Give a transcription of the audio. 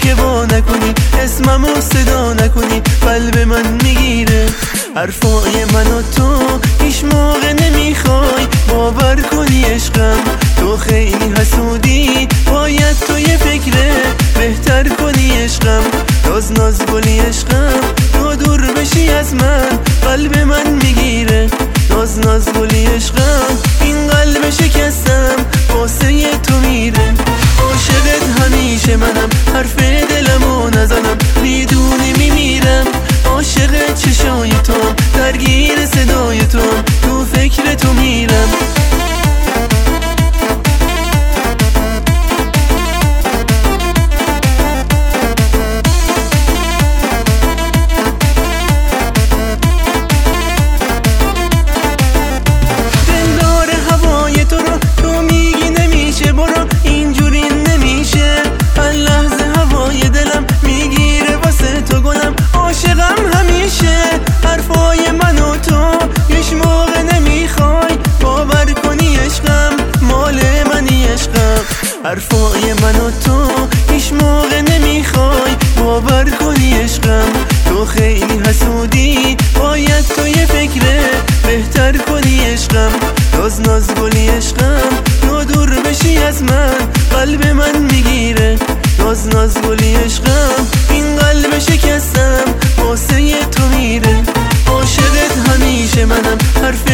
که وا نکنی، اسممو صدا نکنی، قلب من میگیره. حرفای من و تو هیچ موقع نمیخوای باور کنی عشقم، تو خیلی حسودی، باید تو یه فکر بهتر کنی عشقم. ناز گلی عشقم، تو دور بشی از من، قلب من میگیره. ناز گلی عشقم، این قلب شکستم واسه تو میره. عاشقت همیشه منم، حرف دلمو نزنم، میدونی میمیرم. عاشق چشای تو، درگیر صدای تو، تو فکر تو میرم. حرفای من و تو هیچ موقع نمیخوای باور کنی عشقم، تو خیلی حسودی، باید تو یه فکر بهتر کنی عشقم. ناز گلی عشقم، تو دور بشی از من، قلب من میگیره. ناز گلی عشقم، این قلب شکستم واسه تو میره. عاشقت همیشه منم، حرف